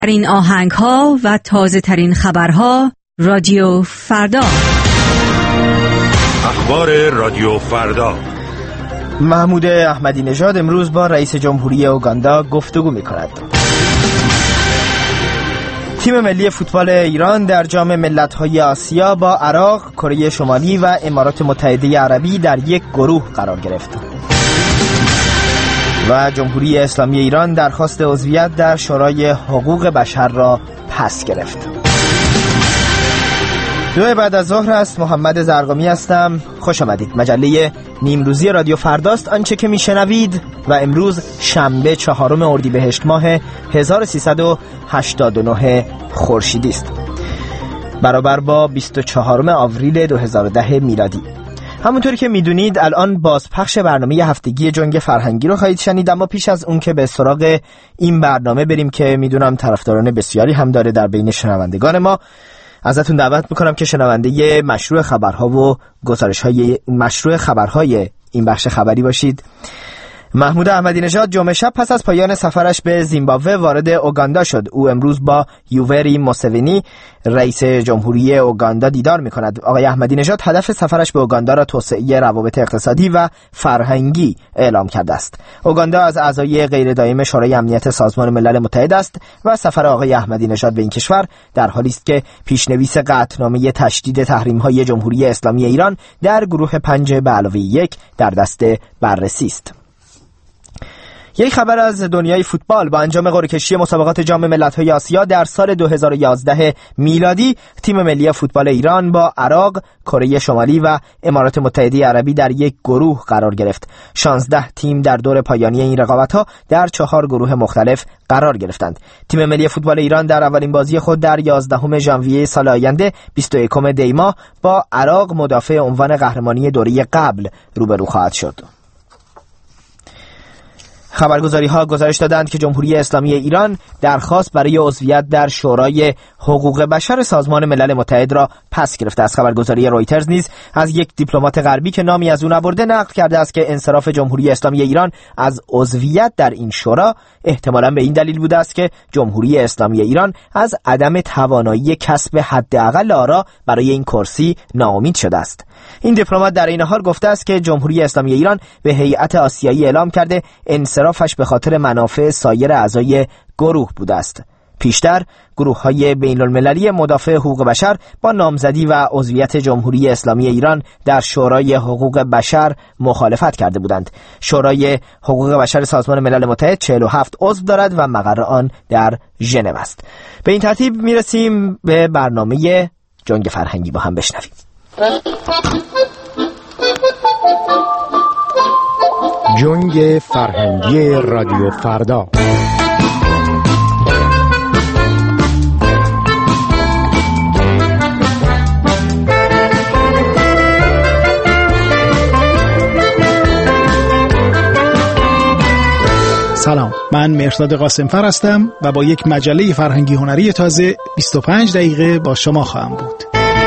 این آهنگ ها و تازه ترین خبرها رادیو فردا. اخبار رادیو فردا. محمود احمدی نژاد امروز با رئیس جمهوری اوگاندا گفتگو می‌کند. تیم ملی فوتبال ایران در جام ملت‌های آسیا با عراق، کره شمالی و امارات متحده عربی در یک گروه قرار گرفت. و جمهوری اسلامی ایران درخواست عضویت در شورای حقوق بشر را پس گرفت. دو بعد از ظهر است. محمد زرقامی هستم. خوش آمدید. مجله نیمروزی رادیو فرداست آنچه که میشنوید و امروز شنبه 4 اردیبهشت ماه 1389 خورشیدی است، برابر با 24 آوریل 2010 میلادی. همونطوری که میدونید الان بازپخش برنامه هفتگی جنگ فرهنگی رو خواهید شنید، اما پیش از اون که به سراغ این برنامه بریم که میدونم طرفداران بسیاری هم داره در بین شنوندگان ما، ازتون دعوت میکنم که شنونده مشروع خبرها و گزارش‌های مشروع خبرهای این بخش خبری باشید. محمود احمدی نژاد جمعه شب پس از پایان سفرش به زیمبابوه وارد اوگاندا شد. او امروز با یووری موسوینی رئیس جمهوری اوگاندا دیدار می‌کند. آقای احمدی نژاد هدف سفرش به اوگاندا را توسعه روابط اقتصادی و فرهنگی اعلام کرده است. اوگاندا از اعضای غیر دائم شورای امنیت سازمان ملل متحد است و سفر آقای احمدی نژاد به این کشور در حالی است که پیشنویس قطعنامه تشدید تحریم‌های جمهوری اسلامی ایران در گروه 5+1 در دست بررسی است. یک خبر از دنیای فوتبال. با انجام قرعه کشی مسابقات جام ملت‌های آسیا در سال 2011 میلادی، تیم ملی فوتبال ایران با عراق، کره شمالی و امارات متحده عربی در یک گروه قرار گرفت. 16 تیم در دور پایانی این رقابت‌ها در 4 گروه مختلف قرار گرفتند. تیم ملی فوتبال ایران در اولین بازی خود در 11 ژانویه سال آینده 21 دی ماه با عراق مدافع عنوان قهرمانی دوره قبل روبرو خواهد شد. خبرگزاری‌ها گزارش دادند که جمهوری اسلامی ایران درخواست برای عضویت در شورای حقوق بشر سازمان ملل متحد را پس گرفته است. خبرگزاری رویترز نیز از یک دیپلمات غربی که نامی از او نبرده نقل کرده است که انصراف جمهوری اسلامی ایران از عضویت در این شورا احتمالاً به این دلیل بوده است که جمهوری اسلامی ایران از عدم توانایی کسب حداقل آرا برای این کرسی ناامید شده است. این دیپلمات در این حال گفته است که جمهوری اسلامی ایران به هیئت آسیایی اعلام کرده انصرافش به خاطر منافع سایر اعضای گروه بوده است. پیشتر گروه‌های بین‌المللی مدافع حقوق بشر با نامزدی و عضویت جمهوری اسلامی ایران در شورای حقوق بشر مخالفت کرده بودند. شورای حقوق بشر سازمان ملل متحد 47 عضو دارد و مقر آن در ژنو است. به این ترتیب میرسیم به برنامه جنگ فرهنگی، با هم بشنویم. جنگ فرهنگی رادیو فردا. سلام، من مهرداد قاسمفر هستم و با یک مجله فرهنگی هنری تازه 25 دقیقه با شما خواهم بود.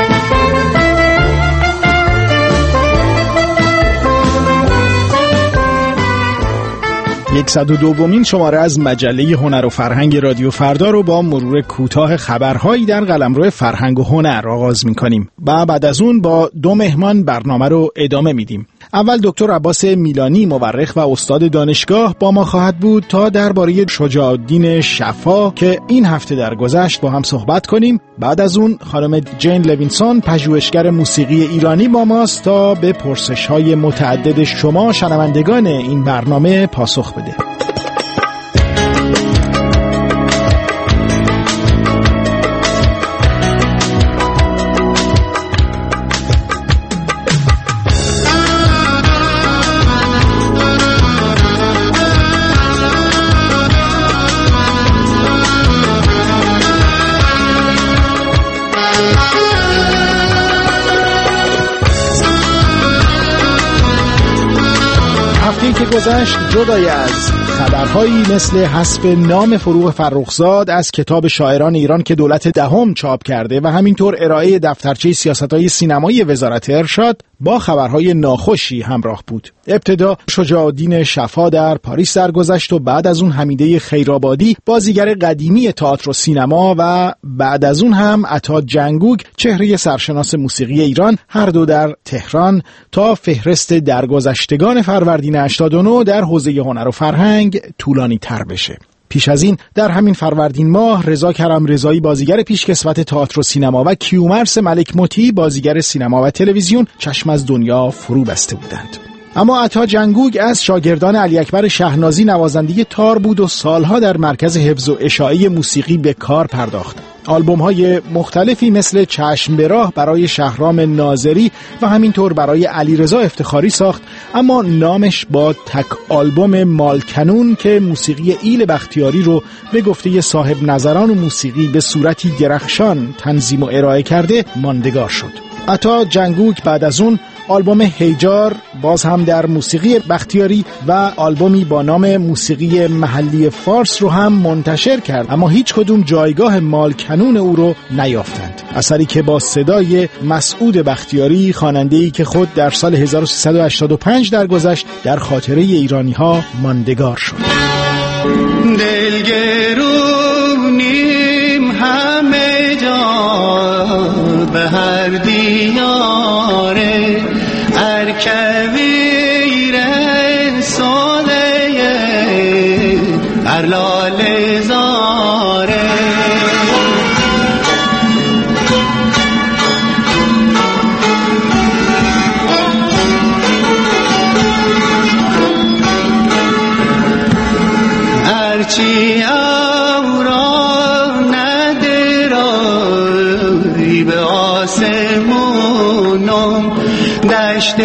102مین شماره از مجله هنر و فرهنگ رادیو فردا رو با مرور کوتاه خبرهایی در قلمرو فرهنگ و هنر آغاز می‌کنیم و بعد از اون با 2 مهمان برنامه رو ادامه میدیم. اول دکتر عباس میلانی، مورخ و استاد دانشگاه، با ما خواهد بود تا درباره شجاع الدین شفا که این هفته درگذشت با هم صحبت کنیم. بعد از اون خانم جین لوینسون، پژوهشگر موسیقی ایرانی، با ماست تا به پرسش‌های متعدد شما شنوندگان این برنامه پاسخ بده. که گذشت جدای از خبرهایی مثل حذف نام فروغ فرخزاد از کتاب شاعران ایران که دولت دهم چاپ کرده و همینطور ارائه دفترچه سیاست‌های سینمایی وزارت ارشاد، با خبرهای ناخوشی همراه بود. ابتدا شجاع الدین شفا در پاریس درگذشت و بعد از اون حمیده خیرآبادی، بازیگر قدیمی تئاتر و سینما، و بعد از اون هم عطا جنگوگ، چهره سرشناس موسیقی ایران، هر دو در تهران، تا فهرست درگذشتگان فروردین 89 در حوزه هنر و فرهنگ طولانی تر بشه. پیش از این در همین فروردین ماه رضا کرم‌رضایی بازیگر پیشکسوت تئاتر و سینما و کیومرث ملک مطیع بازیگر سینما و تلویزیون چشم از دنیا فرو بسته بودند. اما عطا جنگوگ از شاگردان علی اکبر شهنازی نوازنده تار بود و سالها در مرکز حفظ و اشاعه موسیقی به کار پرداخت. آلبوم‌های مختلفی مثل چشم به راه برای شهرام ناظری و همینطور برای علیرضا افتخاری ساخت، اما نامش با تک آلبوم مالکنون که موسیقی ایل بختیاری رو به گفته صاحب نظران و موسیقی به صورتی درخشان تنظیم و ارائه کرده ماندگار شد. عطا جنگوگ بعد از اون آلبوم هیجار باز هم در موسیقی بختیاری و آلبومی با نام موسیقی محلی فارس رو هم منتشر کرد، اما هیچ کدوم جایگاه مالکنون او رو نیافتند. اثری که با صدای مسعود بختیاری، خواننده‌ای که خود در سال 1385 درگذشت، در خاطره ایرانی‌ها ماندگار شد. دلگرونیم همه جا به هر دیاره ارکویر ساله ارلال زاره هرچی اورا ندرایی به آسمونم دشت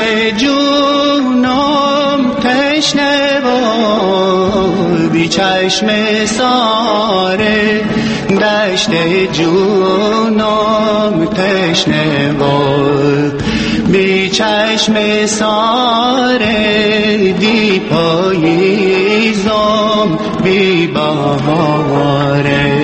جونم تشنه و بی چشم ساره دشت جونم تشنه و بی چشم ساره دی پاییزم بی بهاره.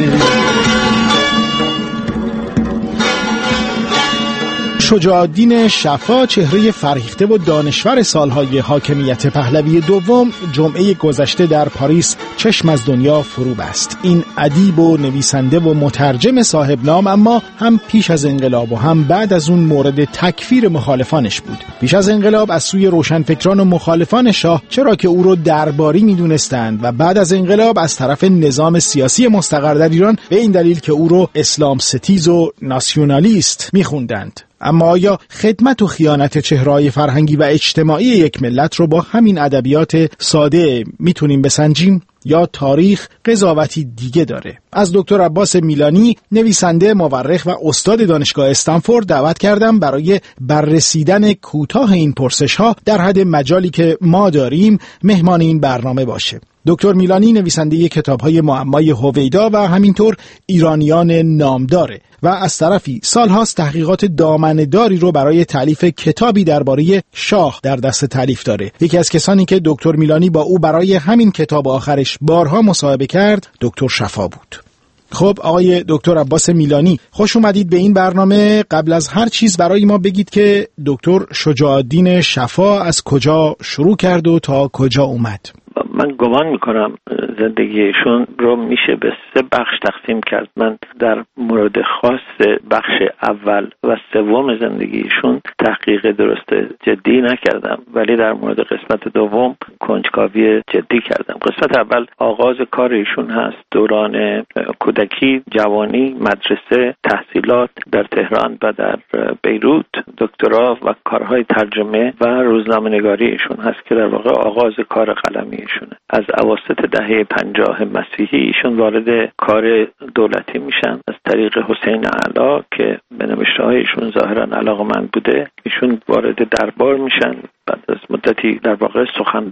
شجاع الدین شفا، چهره فرهیخته و دانشور سالهای حاکمیت پهلوی دوم، جمعه گذشته در پاریس چشم از دنیا فرو بست. این ادیب و نویسنده و مترجم صاحب نام اما هم پیش از انقلاب و هم بعد از اون مورد تکفیر مخالفانش بود. پیش از انقلاب از سوی روشنفکران و مخالفان شاه، چرا که او رو درباری میدونستند، و بعد از انقلاب از طرف نظام سیاسی مستقر در ایران به این دلیل که او رو اسلام ستیز و ناسیونالیست میخوندند. اما آیا خدمت و خیانت چهره‌های فرهنگی و اجتماعی یک ملت رو با همین ادبیات ساده میتونیم بسنجیم؟ یا تاریخ قضاوتی دیگه داره؟ از دکتر عباس میلانی، نویسنده، مورخ و استاد دانشگاه استنفورد دعوت کردم برای بررسیدن کوتاه این پرسش‌ها در حد مجالی که ما داریم مهمان این برنامه باشه. دکتر میلانی نویسنده کتاب‌های معمای هویدا و همینطور ایرانیان نامداره و از طرفی سالهاست تحقیقات دامنه‌داری رو برای تالیف کتابی درباره شاه در دست تالیف داره. یکی از کسانی که دکتر میلانی با او برای همین کتاب آخرش بارها مصاحبه کرد، دکتر شفا بود. خب آقای دکتر عباس میلانی، خوش اومدید به این برنامه. قبل از هر چیز برای ما بگید که دکتر شجاع الدین شفا از کجا شروع کرد و تا کجا اومد؟ من گمان میکنم زندگیشون رو میشه به 3 بخش تقسیم کرد. من در مورد خاص بخش اول و سوم زندگیشون تحقیق درست جدی نکردم، ولی در مورد قسمت دوم کنجکاوی جدی کردم. قسمت اول آغاز کار ایشون هست، دوران کودکی، جوانی، مدرسه، تحصیلات در تهران و در بیروت، دکترا و کارهای ترجمه و روزنامه‌نگاری ایشون هست که در واقع آغاز کار قلمی ایشونه. از اواسط دهه 50 مسیحی ایشون وارد کار دولتی میشن از طریق حسین اعلی که به نوشته‌های ایشون ظاهرا علاقه‌مند بوده. ایشون وارد دربار میشن، بعد از مدتی در واقع سخنران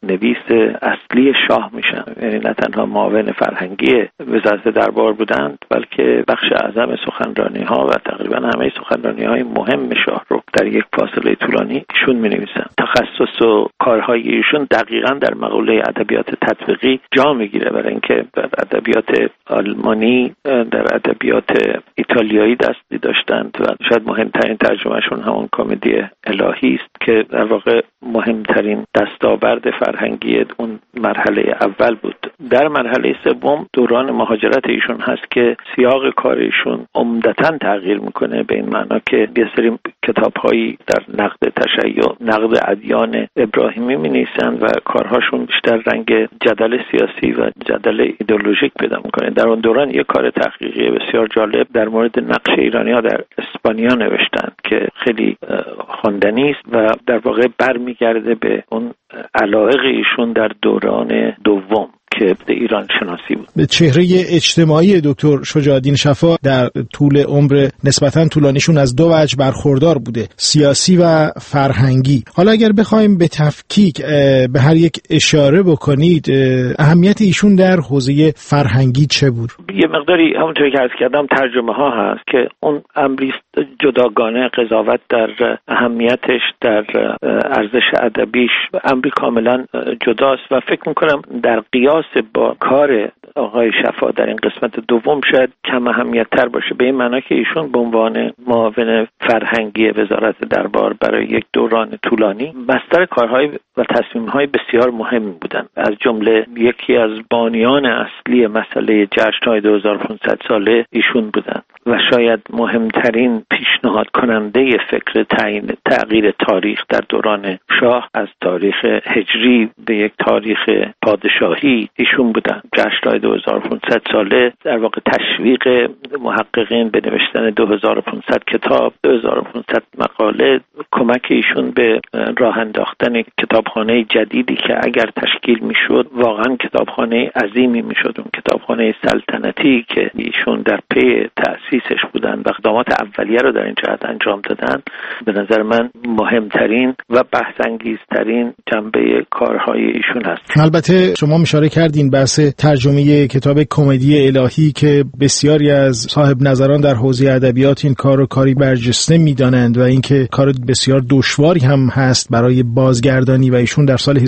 نویس اصلی شاه میشن. یعنی نه تنها معاون فرهنگی وزارت دربار بودند، بلکه بخش اعظم سخنرانی‌ها و تقریبا همه سخنرانی‌های مهم شاه رو در یک فاصله طولانی ایشون می‌نویسن. تخصص و کارهای ایشون دقیقاً در مقوله ادبیات تطبیقی جا میگیره، برای اینکه در ادبیات آلمانی، در ادبیات ایتالیایی دستی داشتند و شاید مهمترین ترجمهشون همون کمدی الهی است که در واقع مهمترین دستاورد فرهنگی اون مرحله اول بود. در مرحله سوم دوران مهاجرت ایشون هست که سیاق کار ایشون عمدتاً تغییر میکنه، به این معنا که یه سری کتاب‌هایی در نقد تشیع، نقد ادیان ابراهیمی می‌نویسند و کارهاشون بیشتر رنگ جدل سیاسی و جدل ایدئولوژیک پیدا میکنه. در اون دوران یک کار تحقیقی بسیار جالب در مورد نقش ایرانی‌ها در اسپانیا نوشتند که خیلی خواندنی است و در واقع برمیگرده به اون علایق ایشون در دوران دوم که به ایران شناسی بود. به چهره اجتماعی دکتر شجاع‌الدین شفا در طول عمر نسبتاً طولانیشون از دو وجه برخوردار بوده، سیاسی و فرهنگی. حالا اگر بخوایم به تفکیک به هر یک اشاره بکنید، اهمیت ایشون در حوزه فرهنگی چه بود؟ یه مقداری همونطوری که عرض کردم ترجمه ها هست که اون امری جداگانه، قضاوت در اهمیتش، در ارزش ادبیش امری کاملا جداست و فکر می‌کنم در قیاس با کار آقای شفا در این قسمت دوم شاید کم اهمیت تر باشه، به این معنا که ایشون به عنوان معاون فرهنگی وزارت دربار برای یک دوران طولانی بستر کارهای و تصمیم‌های بسیار مهم بودند. از جمله یکی از بانیان اصلی مسئله جشن‌های 2500 ساله ایشون بودند و شاید مهمترین پیشنهاد کننده فکر تغییر تاریخ در دوران شاه از تاریخ هجری به یک تاریخ پادشاهی ایشون بودن. جشن‌های 2500 ساله در واقع تشویق محققین به نوشتن 2500 کتاب، 2500 مقاله، کمک ایشون به راه انداختن کتابخانه جدیدی که اگر تشکیل میشد واقعا کتابخانه عظیمی میشد. اون کتابخانه سلطنتی که ایشون در پی تأسیسش بودن و اقدامات اولیه رو در این جهت انجام دادن، به نظر من مهمترین و بحث‌انگیزترین جنبه کارهای ایشون هست. البته شما اشاره کردین بحث ترجمه کتاب کمدی الهی که بسیاری از صاحب نظران در حوزه ادبیات این کار رو کاری برجسته میدانند و اینکه کار بسیار دشواری هم هست برای بازگردانی و ایشون در سال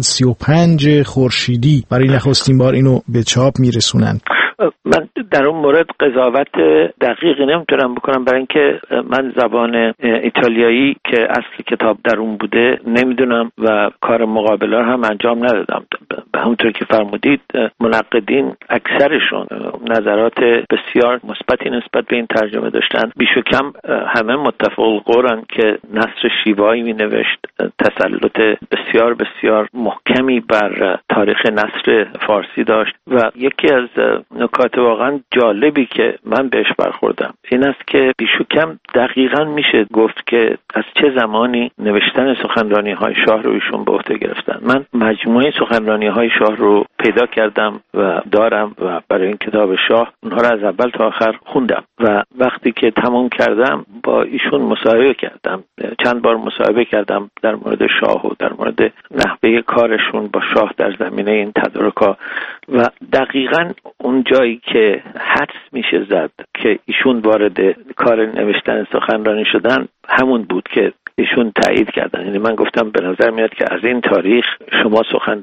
1335 خورشیدی برای نخستین بار اینو به چاپ میرسونند. من در اون مورد قضاوت دقیقی نمیتونم بکنم، برای اینکه من زبان ایتالیایی که اصل کتاب در اون بوده نمیدونم و کار مقابله رو هم انجام ندادم. به همونطور که فرمودید منقدین اکثرشون نظرات بسیار مثبتی نسبت به این ترجمه داشتن. بیش و کم همه متفق القولن که نثر شیوایی می نوشت تسلط بسیار بسیار محکمی بر تاریخ نثر فارسی داشت و یکی از نکات واقعا جالبی که من بهش برخوردم این است که بیش و کم دقیقاً میشه گفت که از چه زمانی نوشتن سخنرانی‌های شاه رو ایشون به عهده گرفتن. من مجموعه سخنرانی‌های شاه رو پیدا کردم و دارم و برای این کتاب شاه اونها رو از اول تا آخر خوندم و وقتی که تمام کردم با ایشون مصاحبه کردم. چند بار مصاحبه کردم در مورد شاه و در مورد نحوه کارشون با شاه در زمینه این تدارک‌ها و دقیقاً اون جایی که حدس میشه زد که ایشون وارد کار نوشتن سخنرانی شدن همون بود که ایشون تایید کردن. یعنی من گفتم به نظر میاد که از این تاریخ شما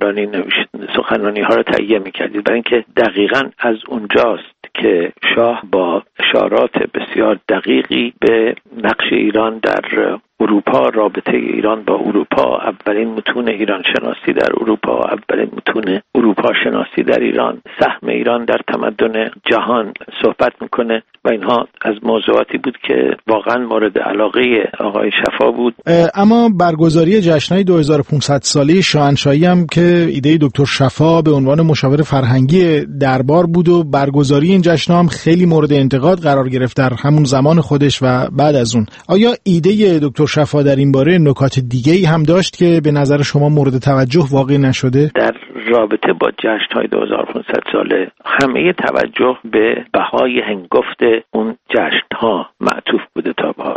سخنرانی ها رو تهیه میکردید، برای اینکه دقیقاً از اونجاست که شاه با اشارات بسیار دقیقی به نقش ایران در اروپا، رابطه ایران با اروپا، اولین متون ایران شناسی در اروپا، اولین متون اروپا شناسی در ایران، سهم ایران در تمدن جهان صحبت میکنه و اینها از موضوعاتی بود که واقعا مورد علاقه آقای شفا بود. اما برگزاری جشن‌های 2500 ساله شاهنشاهی هم که ایده دکتر شفا به عنوان مشاور فرهنگی دربار بود و برگزاری این جشن‌ها هم خیلی مورد انتقاد قرار گرفت در همون زمان خودش و بعد از اون. آیا ایده دکتر شفا در این باره نکات دیگه‌ای هم داشت که به نظر شما مورد توجه واقع نشده؟ در رابطه با جشن‌های 2500 ساله همه توجه به بهای هنگفت اون جشن‌ها معطوف بوده تا به حال. همه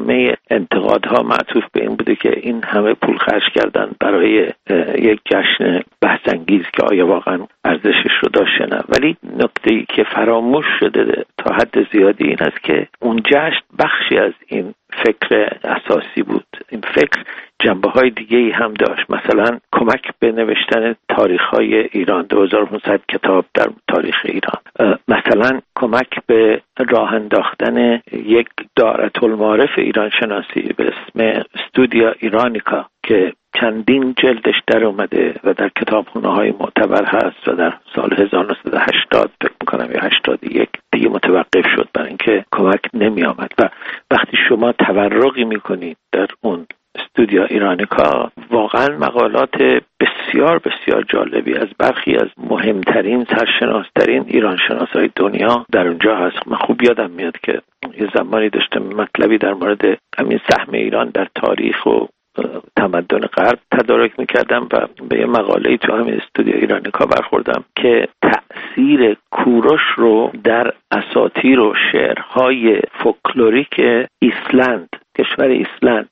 همه انتقادها معطوف به این بوده که این همه پول خرج کردن برای یک جشن بحث‌انگیز که آیا واقعا ارزشش رو داشته نه. ولی نکته‌ای که فراموش شده تا حد زیادی این است که اون جشن بخشی از این فکر اساسی بود. این فکر جنبه‌های دیگه‌ای هم داشت، مثلا کمک به نوشتن تاریخ‌های ایران، 2500 کتاب در تاریخ ایران، مثلا کمک به راه انداختن یک دائرةالمعارف ایران شناسی به اسم استودیا ایرانیکا که چندین جلدش در اومده و در کتابخونه‌های معتبر هست و در سال 1980 فکر می‌کنم یا 81 دیگه متوقف شد برای اینکه کمک نمی آمد. و وقتی شما تورقی می‌کنید در اون استودیا ایرانیکا، واقعا مقالات بسیار بسیار جالبی از برخی از مهمترین سرشناسترین ایرانشناسای دنیا در اونجا هست. من خوب یادم میاد که یه زمانی داشتم مطلبی در مورد همین سهم ایران در تاریخ و تمدن غرب تدارک میکردم و به یه مقاله‌ای تو همین استودیو ایرانیکا برخوردم که تأثیر کوروش رو در اساطیر و شعرهای فولکلوریک ایسلند، کشور ایسلند،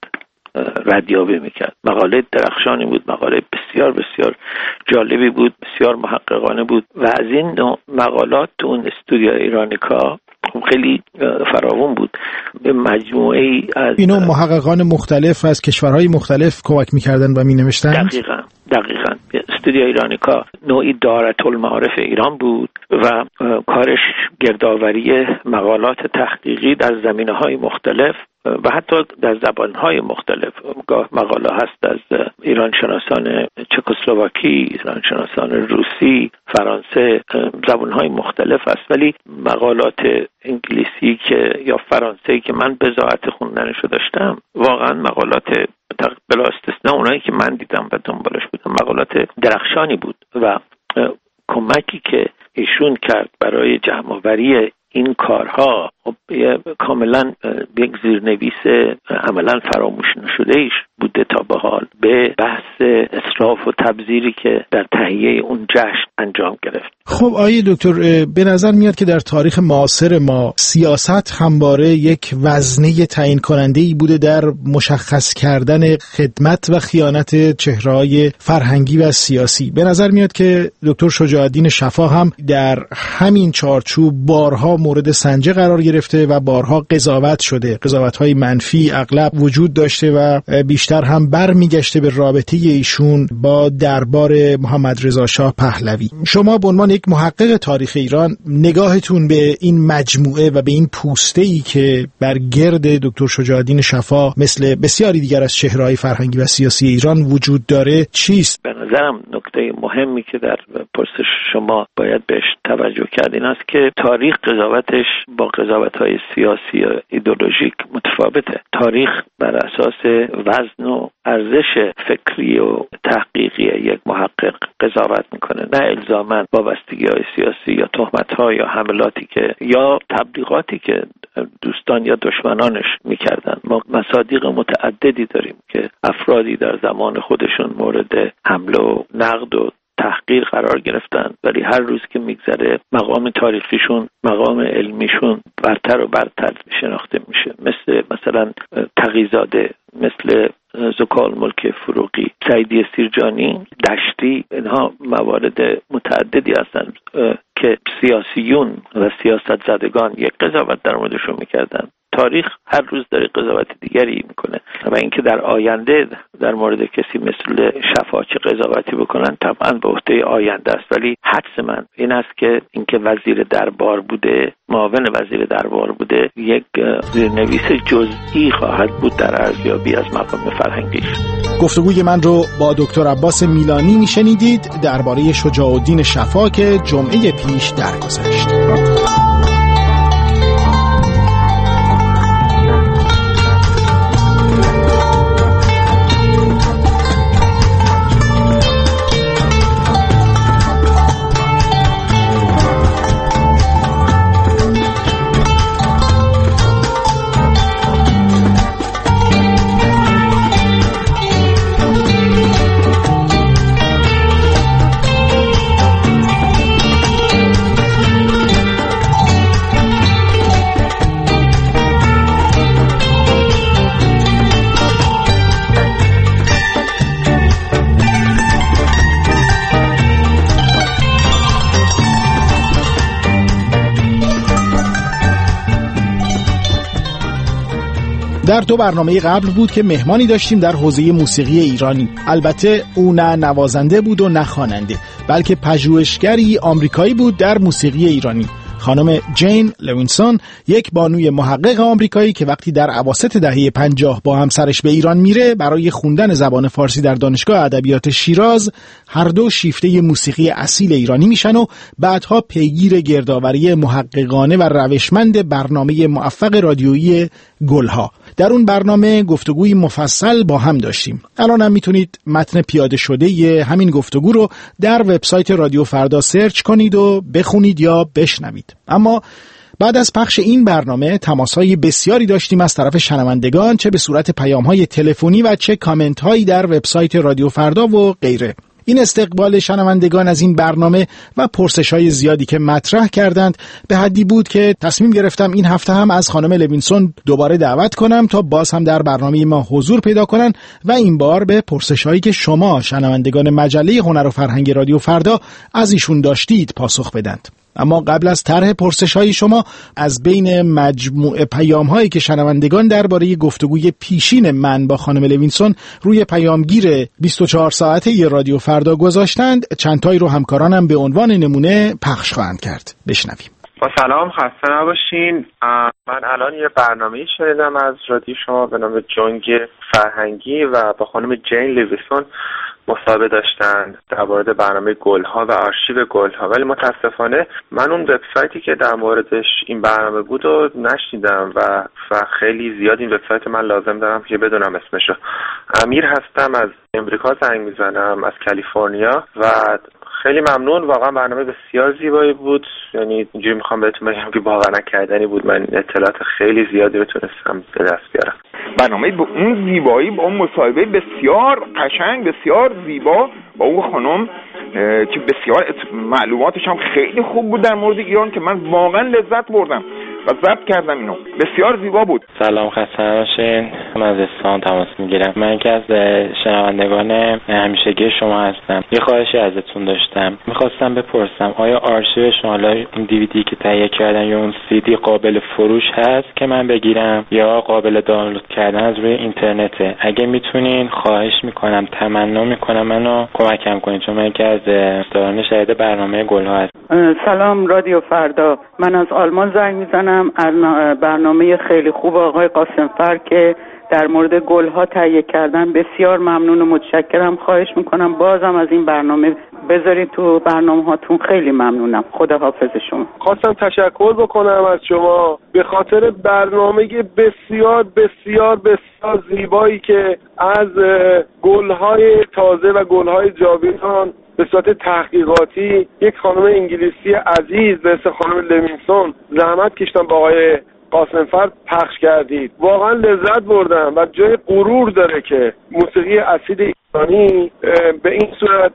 ردیابی میکرد. مقاله درخشانی بود، مقاله بسیار بسیار جالبی بود، بسیار محققانه بود و از این نوع مقالات تو اون استودیو ایرانیکا خیلی فراوان بود. به مجموعه ای از اینو محققان مختلف از کشورهای مختلف کمک میکردن و مینوشتن. دقیقاً استودیو ایرانیکا نوعی دائرةالمعارف ایران بود و کارش گردآوری مقالات تحقیقی در زمینه‌های مختلف و حتی در زبان‌های مختلف. مقاله هست از ایران شناسان چکسلواکی، ایران شناسان روسی، فرانسه، زبان‌های مختلف است، ولی مقالات انگلیسی که یا فرانسه‌ای که من بضاعت خوندنشو داشتم، واقعا مقالات بلا استثناء اونایی که من دیدم و دنبالش بودم مقالات درخشانی بود و کمکی که ایشون کرد برای جمع‌آوری این کارها کاملا یک زیرنویس عملا فراموش نشده ایش بوده تا به حال به بحث اسراف و تبذیری که در تهیه اون جشن انجام گرفت. خب آقای دکتر، به نظر میاد که در تاریخ معاصر ما سیاست همواره یک وزنه تعیین کننده‌ای بوده در مشخص کردن خدمت و خیانت چهره‌های فرهنگی و سیاسی. به نظر میاد که دکتر شجاع الدین شفا هم در همین چارچوب بارها مورد سنجه قرار گرفته و بارها قضاوت شده. قضاوت‌های منفی اغلب وجود داشته و بیشتر هم برمیگشته به رابطه ایشون با دربار محمد رضا شاه پهلوی. شما به عنوان یک محقق تاریخ ایران نگاهتون به این مجموعه و به این پوسته‌ای که بر گرد دکتر شجاع الدین شفا مثل بسیاری دیگر از چهره‌های فرهنگی و سیاسی ایران وجود داره چیست؟ به نظرم نکته مهمی که در پرسش شما باید بهش توجه کرد این است که تاریخ قضاوتش با قضاوت‌های سیاسی و ایدئولوژیک متفاوته. تاریخ بر اساس وزن و ارزش فکری و تحقیقی یک محقق قضاوت میکنه، نه الزاماً وابستگی‌های سیاسی یا تهمت‌ها یا حملاتی که یا تبلیغاتی که دوستان یا دشمنانش میکردن. ما مصادیق متعددی داریم که افرادی در زمان خودشون مورد حمله و نقد و تحقیر قرار گرفتن، ولی هر روز که میگذره مقام تاریخیشون، مقام علمیشون برتر و برتر شناخته میشه. مثلا تقی‌زاده، مثل زکالملک فروغی، سعیدی سیرجانی، دشتی، اینها موارد متعددی هستند که سیاسیون و سیاست زدگان یک قضاوت در موردشون میکردن. تاریخ هر روز داره قضاوت دیگری میکنه و اینکه در آینده در مورد کسی مثل شفا چه قضاوتی بکنن طبعا به عهده آینده است، ولی حدس من این است که اینکه وزیر دربار بوده، معاون وزیر دربار بوده، یک زیرنویس جزئی خواهد بود در ارزیابی از مقام فرهنگیش. گفتگوی من رو با دکتر عباس میلانی میشنیدید درباره شجاع الدین شفا که جمعه پیش درگذشت. در 2 برنامه قبل بود که مهمانی داشتیم در حوزه موسیقی ایرانی. البته او نه نوازنده بود و نه خواننده، بلکه پژوهشگری آمریکایی بود در موسیقی ایرانی. خانم جین لوینسون، یک بانوی محقق آمریکایی که وقتی در اواسط دهه 50 با همسرش به ایران میره برای خوندن زبان فارسی در دانشگاه ادبیات شیراز، هر دو شیفته موسیقی اصیل ایرانی میشن و بعدها پیگیر گردآوری محققانه و روشمند برنامه موفق رادیویی گلها. در اون برنامه گفتگوی مفصل با هم داشتیم. الان هم میتونید متن پیاده شده ی همین گفتگو رو در وبسایت رادیو فردا سرچ کنید و بخونید یا بشنوید. اما بعد از پخش این برنامه تماس‌های بسیاری داشتیم از طرف شنوندگان، چه به صورت پیام‌های تلفنی و چه کامنت‌هایی در وبسایت رادیو فردا و غیره. این استقبال شنوندگان از این برنامه و پرسش‌های زیادی که مطرح کردند به حدی بود که تصمیم گرفتم این هفته هم از خانم لوینسون دوباره دعوت کنم تا باز هم در برنامه ما حضور پیدا کنن و این بار به پرسش‌هایی که شما شنوندگان مجله هنر و فرهنگ رادیو فردا از ایشون داشتید پاسخ بدند. اما قبل از طرح پرسش‌های شما، از بین مجموعه پیام‌هایی که شنوندگان درباره گفتگوی پیشین من با خانم لوینسون روی پیامگیر 24 ساعته ی رادیو فردا گذاشتند، چند تایی رو همکارانم به عنوان نمونه پخش خواهند کرد. بشنویم. با سلام، خسته نباشین. من الان یه برنامه‌ای شنیدم از رادیو شما به نام جنگ فرهنگی و با خانم جین لوینسون مصاحبه داشتن در مورد برنامه گلها و آرشیو گلها، ولی متاسفانه من اون وبسایتی که در موردش این برنامه بود و نشنیدم و خیلی زیاد این وبسایت من لازم دارم که بدونم اسمشو. امیر هستم، از امریکا زنگ میزنم، از کالیفرنیا، و خیلی ممنون. واقعا برنامه بسیار زیبایی بود، یعنی اینجوری میخوام بهتون بگم که باور نکردنی بود. من اطلاعات خیلی زیادی رو تونستم به دست بیارم. برنامه با اون زیبایی، با اون مصاحبه بسیار قشنگ، بسیار زیبا با اون خانم که بسیار معلوماتش هم خیلی خوب بود در مورد ایران که من واقعا لذت بردم و ضبط کردم اینو. بسیار زیبا بود. سلام، خسته نباشین. من از استان تماس میگیرم. من یکی از شنوندگان همیشگی شما هستم. یه خواهشی ازتون داشتم. میخواستم بپرسم آیا آرشیو شما، اون دیویدی که تهیه کردن یا اون CD قابل فروش هست که من بگیرم یا قابل دانلود کردن از روی اینترنته؟ اگه میتونین خواهش میکنم، تمنا میکنم منو کمکم کنین، چون من یکی از دوستان شاهد برنامه گلها هستم. سلام رادیو فردا، من از آلمان زنگ میزنم. برنامه خیلی خوب آقای قاسمفر که در مورد گلها تهیه کردن بسیار ممنون و متشکرم. خواهش میکنم بازم از این برنامه بذارید تو برنامه هاتون. خیلی ممنونم. خدا حافظ شما. خواستم تشکر بکنم از شما به خاطر برنامه بسیار بسیار بسیار زیبایی که از گلهای تازه و گلهای جاویدان به صورت تحقیقاتی یک خانم انگلیسی عزیز به اسم خانم لوینسون زحمت کشیدن با آقای قاسمفر پخش کردید. واقعا لذت بردم و جای غرور داره که موسیقی اصیل ایرانی به این صورت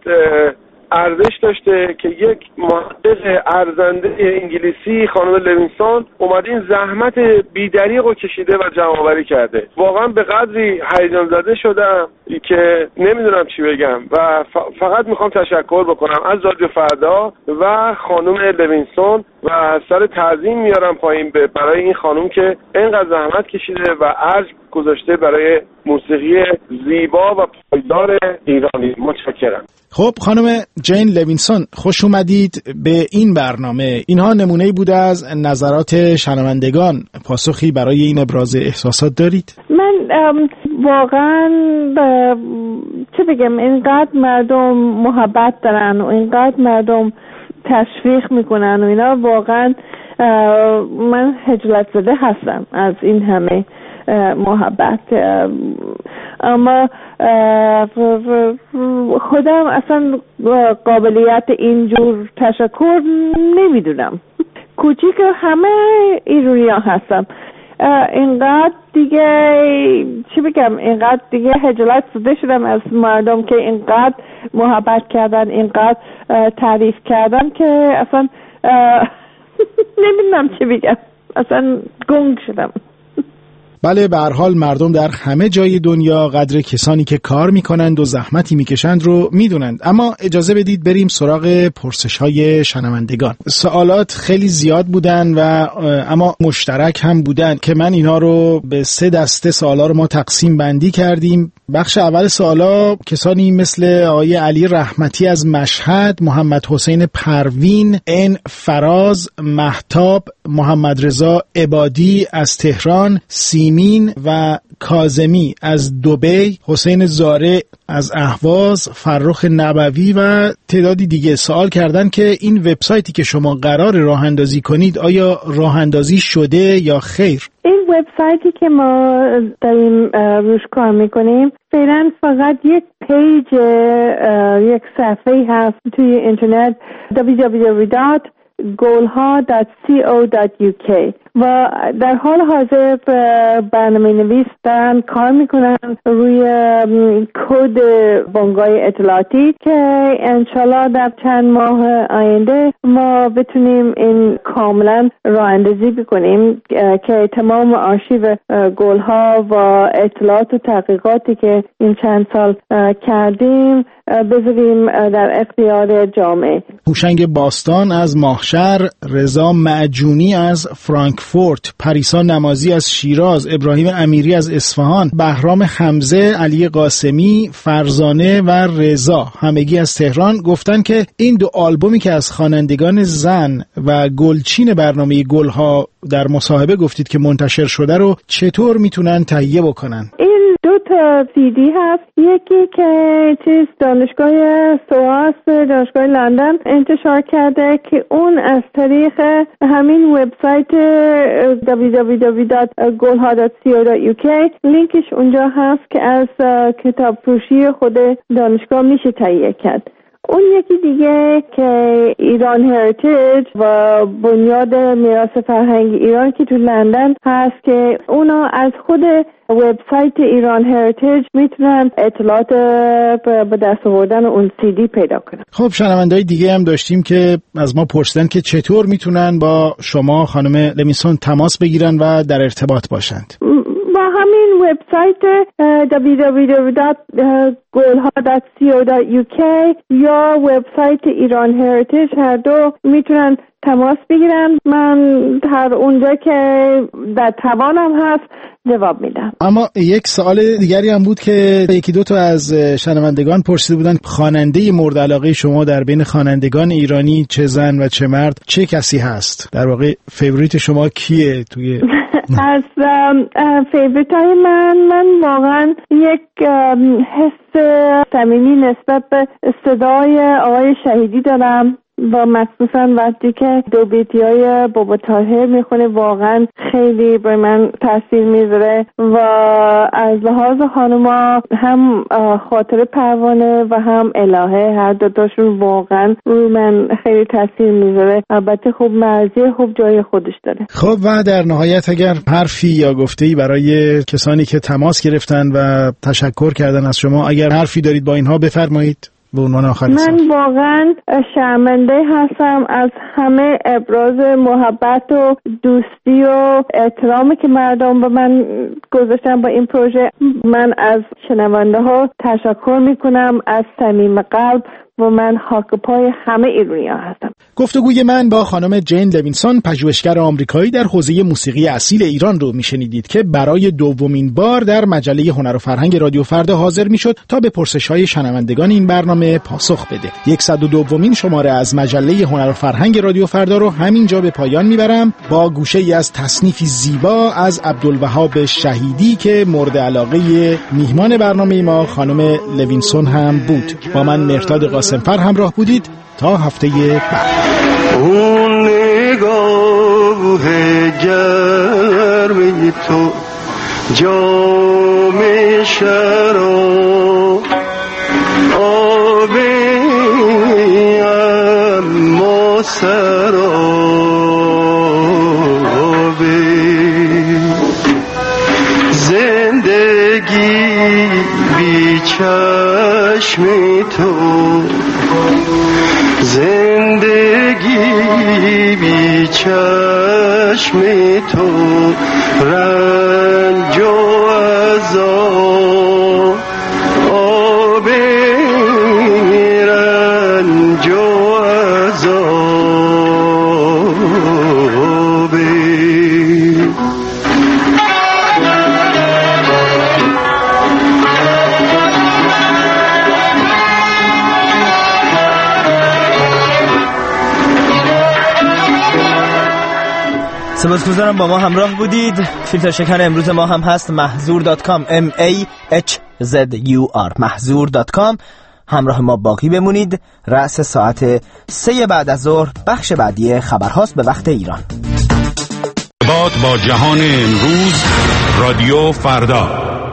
ارزش داشته که یک محقق ارزنده انگلیسی خانم لوینسون اومده این زحمت بی‌دریغ رو کشیده و جمع‌آوری کرده. واقعا به قدری هیجان زده شدم که نمیدونم چی بگم و فقط میخوام تشکر بکنم از رادیو فردا و خانم لوینسون و سر تعظیم میارم پایین برای این خانم که اینقدر زحمت کشیده و ارج گذاشته برای موسیقی زیبا و پایدار ایرانی. متشکرم. خب خانم جین لوینسون، خوش اومدید به این برنامه. اینها نمونه‌ای بوده از نظرات شنوندگان. پاسخی برای این ابراز احساسات دارید؟ من واقعا چه بگم، اینقدر مردم محبت دارن و اینقدر مردم تشویق میکنن و اینا، واقعا من خجالت زده هستم از این همه محبت. اما خودم اصلا قابلیت اینجور تشکر نمیدونم. کوچیک همه ایرانی‌ها هستم. اینقدر دیگه چی بگم، اینقدر دیگه خجالت زده شدم از مردم که اینقدر محبت کردن، اینقدر تعریف کردن که اصلا نمیدونم چی بگم، اصلا گنگ شدم. بله، به هر حال مردم در همه جای دنیا قدر کسانی که کار میکنند و زحمتی میکشند رو میدونند. اما اجازه بدید بریم سراغ پرسش‌های شنوندگان. سوالات خیلی زیاد بودن و اما مشترک هم بودن که من اینا رو به 3 دسته سوالا رو ما تقسیم بندی کردیم. بخش اول سوالا کسانی مثل آقای علی رحمتی از مشهد، محمد حسین پروین، ان فراز، مهتاب، محمد رضا عبادی از تهران، سیمین و کاظمی از دبی، حسین زاره از اهواز، فرخ نبوی و تعدادی دیگه سوال کردن که این وبسایتی که شما قرار راه اندازی کنید آیا راه اندازی شده یا خیر؟ این وبسایتی که ما داریم روش کار میکنیم فعلا فقط یک پیج، یک صفحه هست توی اینترنت www.golha.co.uk و در حال حاضر برنامه نویس دارن کار میکنن روی کد بنگاه اطلاعاتی که انشالله در چند ماه آینده ما بتونیم این کاملا راه اندازی بکنیم که تمام آرشیو گلها و اطلاعات و تحقیقاتی که این چند سال کردیم بذاریم در اختیار جامعه. هوشنگ باستان از ماهشهر، رضا معجونی از فرانکفورت، پریسا نمازی از شیراز، ابراهیم امیری از اصفهان، بهرام حمزه، علی قاسمی، فرزانه و رضا همگی از تهران گفتن که این 2 آلبومی که از خوانندگان زن و گلچین برنامه گلها در مصاحبه گفتید که منتشر شده رو چطور میتونن تهیه بکنن؟ این 2 تا CD هست، یکی که دانشگاه سواس دانشگاه لندن انتشار کرده که اون از طریق همین وبسایت www.golha.co.uk لینکش اونجا هست که از کتاب فروشی خود دانشگاه میشه تهیه کرد. اون یکی دیگه که ایران هریتیج و بنیاد میراث فرهنگی ایران که تو لندن هست که اونا از خود وبسایت ایران هریتیج میتونن اطلاعات به دست آوردن اون CD پیدا کنن. خب شنونده‌های دیگه هم داشتیم که از ما پرسیدن که چطور میتونن با شما خانم لوینسون تماس بگیرن و در ارتباط باشند. با همین وبسایت www.golha.co.uk یا وبسایت ایران هریتیج هر دو میتونن تماس بگیرن. من هر اونجا که در توانم هست جواب میدم. اما یک سوال دیگری هم بود که 1-2 تا از شنوندگان پرسیده بودن خواننده مورد علاقه شما در بین خوانندگان ایرانی چه زن و چه مرد چه کسی هست؟ در واقع فیوریت شما کیه توی از فیوریت های من واقعا یک حس صمیمی نسبت به صدای آقای شهیدی دارم و مخصوصا وقتی که 2 بیتی‌های بابا طاهر میخونه واقعا خیلی به من تاثیر میذاره و از لحاظ خانوما هم خاطر پروانه و هم الهه هر دوتاشون واقعا روی من خیلی تاثیر میذاره. البته خب مرضی خوب جای خودش داره. خب و در نهایت اگر حرفی یا گفته‌ای برای کسانی که تماس گرفتن و تشکر کردن از شما، اگر حرفی دارید با اینها بفرمایید. من واقعا شرمنده هستم از همه ابراز محبت و دوستی و احترامی که مردم به من گذاشتن با این پروژه. من از شنونده ها تشکر میکنم از صمیم قلب و من حاک پای همه ایرانی‌ها هستم. گفتگوی من با خانم جین لوینسون پژوهشگر آمریکایی در حوزه موسیقی اصیل ایران رو میشنیدید که برای 2مین بار در مجله هنر و فرهنگ رادیو فردا حاضر میشد تا به پرسش‌های شنوندگان این برنامه پاسخ بده. 102مین شماره از مجله هنر و فرهنگ رادیو فردا رو همینجا به پایان میبرم با گوشه‌ای از تصنیفی زیبا از عبدالوهاب شهیدی که مورد علاقه میهمان برنامه ما خانم لوینسون هم بود. با من مرداد قاسمفر همراه بودید تا هفته بعد. اون نگاه گرمی تو جام شراب آبی اما سرابی زندگی بی چشم تو زندگی بی چشم چشم تو رنج و عذاب آب رنج و عذاب سپاسگزارم با ما همراه بودید. فیلتر شکن امروز ما هم هست mahzur.com mahzur mahzur.com. همراه ما باقی بمونید. رأس ساعت 3 بعد از ظهر بخش بعدی خبرهاست به وقت ایران. با جهان امروز رادیو فردا.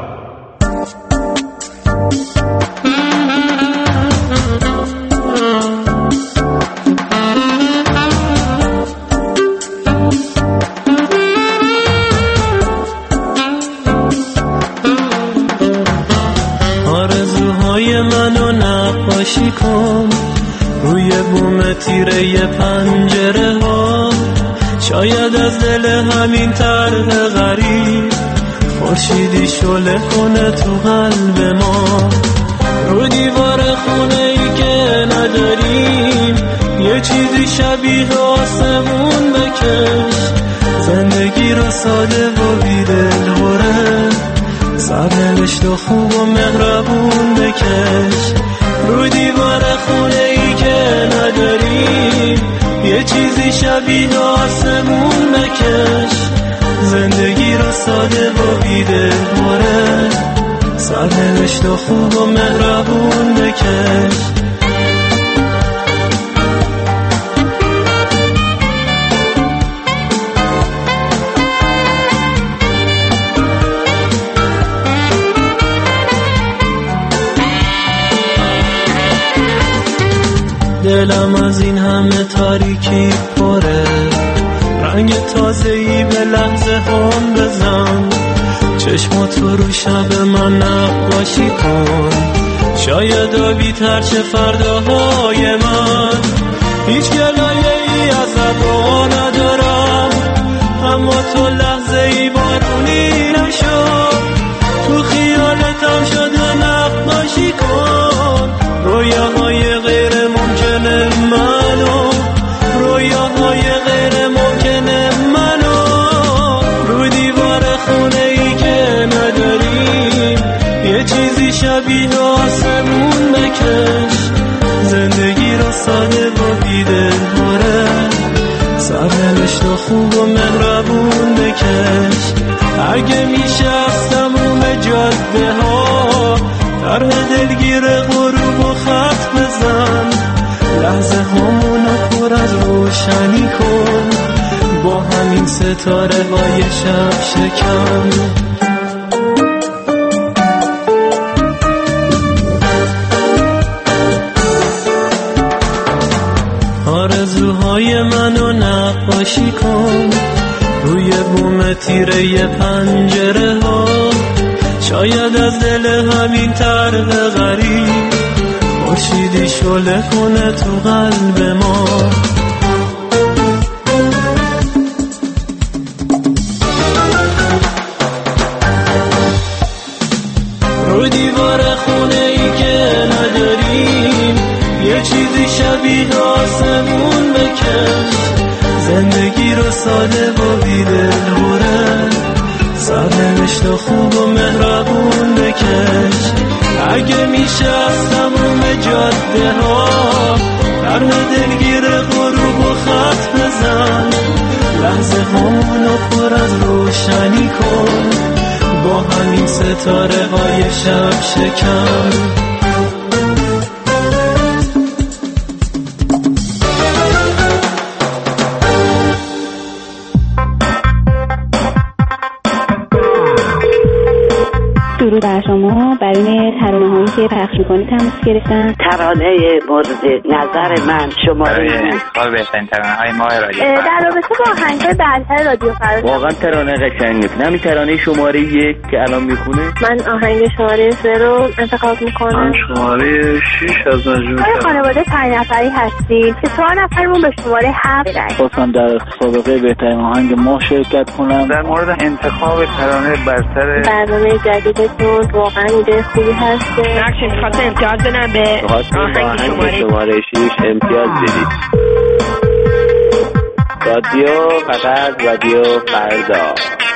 منو نقاشی کن روی بوم تیره پنجره ها، شاید از دل همین طرح غریب خورشیدی شعله کنه تو قلب ما. رو دیوار خونه ای که نداریم یه چیزی شبیه آسمون بکش، زندگی رو ساده و بی‌دل بره، سرنوشت و خوب و مهربون بکش. رو دیوار خونه ای که نداریم یه چیزی شبیه آسمون بکش، زندگی رو ساده و بی‌دل بره، سرنوشت و خوب و مهربون بکش. دلم از این همه تاریکی پره، رنگ تازه‌ای به لحظه هم بزن، چشماتو رو شب من نقاشی کن، شاید آبی تر چه فرداهای من. هیچ گلایه‌ای از ابرها ندارم، اما تو لحظه‌ای بارونی نشد، تو خیالتم شده نقاشی کن رویاهای غیر ممکنه منو، رویاهای غیر ممکنه منو. رو دیوار خونه ای که نداریم یه چیزی شبیه آسمون بکش، زندگی رو ساده و بی‌دل بره، سرنوشت و خوب و مهربون بکش. اگه میشه از تموم جاده ها طرح دلگیر غروب و خط بزن، لحظه همونو پر از روشنی کن با همین ستاره های شب شکن. آرزوهای منو نقاشی کن روی بوم تیره پنجره ها، شاید از دل همین طرح غریب خورشیدی شعله کنه تو قلب ما. رو دیوار خونه ای که نداریم یه چیزی شبیه آسمون بکش، زندگی رو ساده و بی‌دل بره، سرنوشت و خوب و مهربون بکش. اگه میشه از تموم جاده ها طرح دلگیر غروب و خط بزن، لحظه همونو پر از روشنی کن با همین ستاره های شب شکن. درود بر شما. برای ترانه‌هایی که پخش می‌کنید تماس گرفتم. ترانه مورد نظر من شماره انتخاب بهترین ترانه‌های ماه رادیو در رابطه با آهنگ‌های برتر رادیو فردا واقعا ترانه قشنگه. همین ترانه شماره 1 که الان میخونه. من آهنگ شماره 3 رو انتخاب می‌کنم. من شماره 6 از مجموعه. خانواده 5 نفری هستیم که 4 نفرمون به شماره 7 رنگ. خواستم در سابقه بهترین آهنگ ماه شرکت کنم. در مورد انتخاب ترانه برتر برنامه جدیدتون واقعا ایده خوبی هست. نقش می‌خواد امتیاز بدم به آهنگ شماره 6 امتیاز بدید. رادیو فقط رادیو فردا.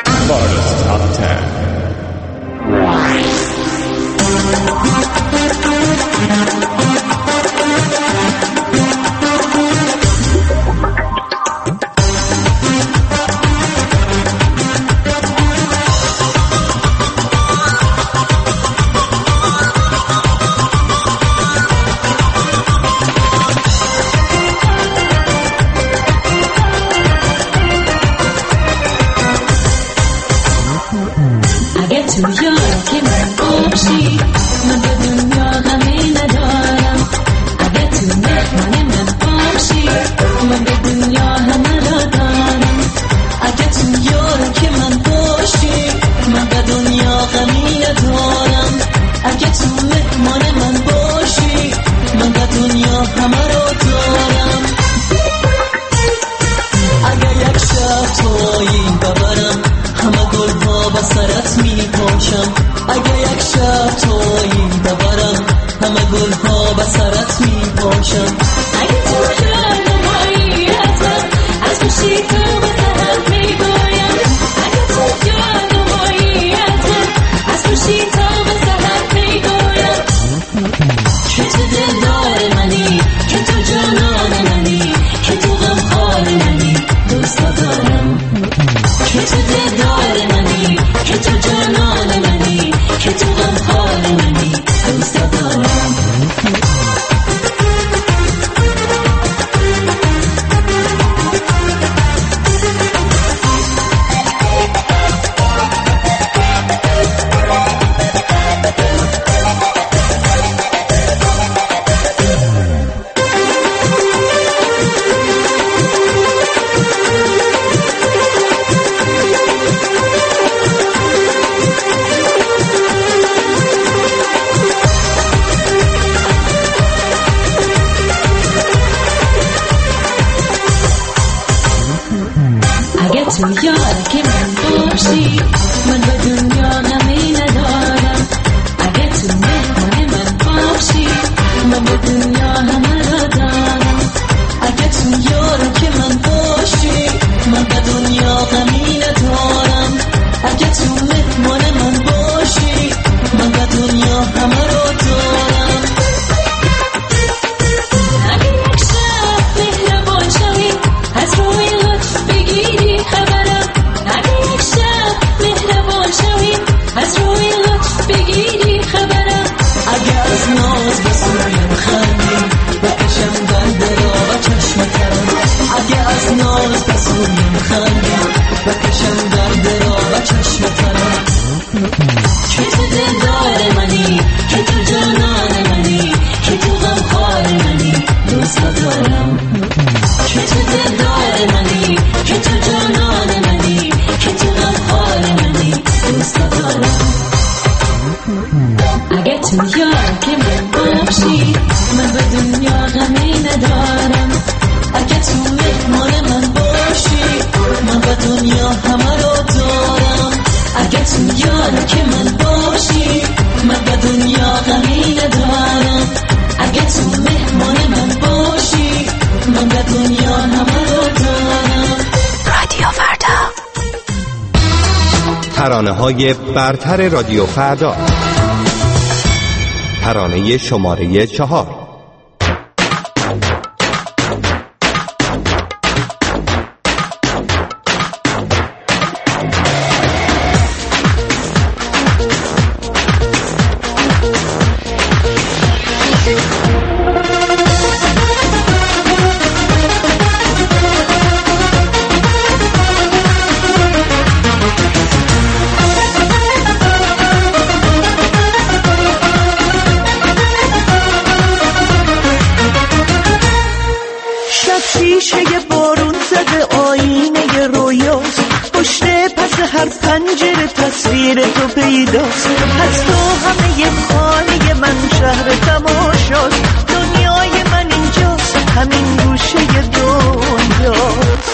ترانه‌های برتر رادیو فردا. ترانه شماره 4. از هر پنجره تصویر تو پیداست، از تو همه خانه من شهر تماشاست، دنیای من اینجاست، همین گوشه دنیاست.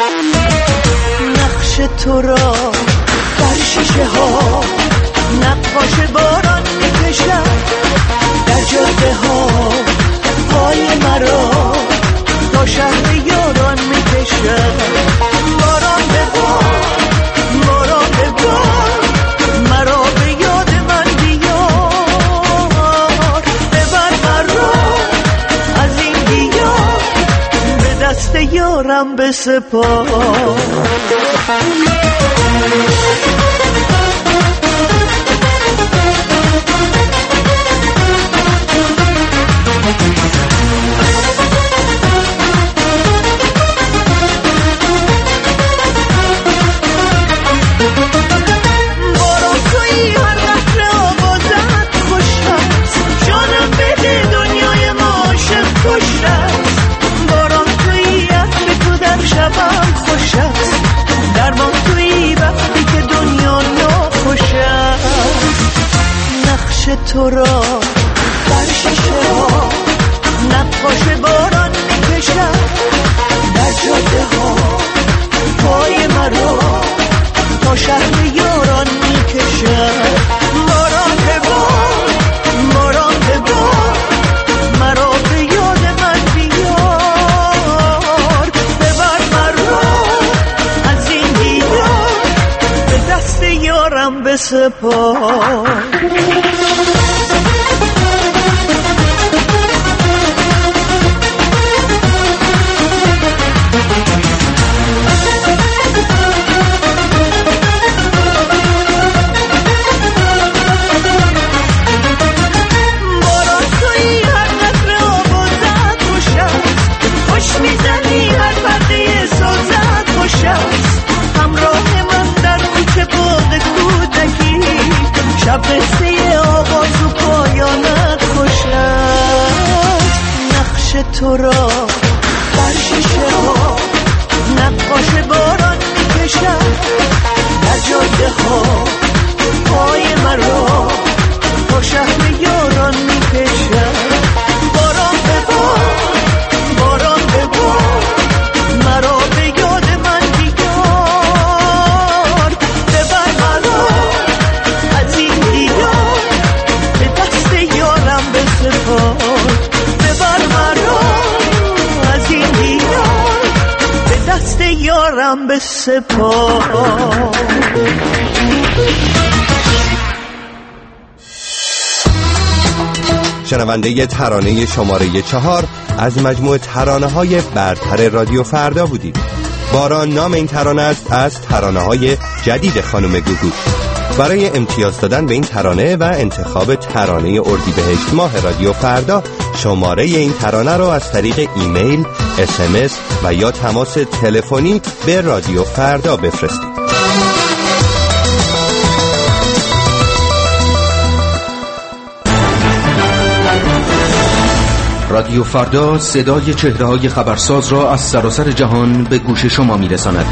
نقش تو را بر شیشه ها نقاش باران میکشد، در جاده ها پای مرا تا شهر یاران میکشد. باران ببار، باران ببار، مرا به یاد من بیار، ببر مرا از این دیار، به دست یارم بسپار. تو را بر شیشه ها نقاش باران میکشد، در جاده ها پای مرا تا شهر یاران میکشد. باران ببار، باران ببار، مرا به یاد من بیار، ببر مرا از این دیار، به دست یارم بسپار. شب قصه آغاز و پایانت خوش است. نقش تو را بر شیشه ها نقاش باران میکشد، در جاده ها پای مرا تا شهر یاران میکشد. باران ببار، باران ببار، مرا به یاد من بیار، ببر مرا از این دیار، به دست یارم بسپار. ببر مرا از این دیار، به دست یارم بسپار. شنونده ترانه شماره 4 از مجموع ترانه‌های برتر رادیو فردا بودید. باران نام این ترانه است از ترانه‌های جدید خانم گوگو. برای امتیاز دادن به این ترانه و انتخاب ترانه اردیبهشت ماه رادیو فردا، شماره این ترانه رو از طریق ایمیل، SMS و یا تماس تلفنی به رادیو فردا بفرستید. رادیو فردا صدای چهره‌های خبرساز را از سراسر جهان به گوش شما می‌رساند.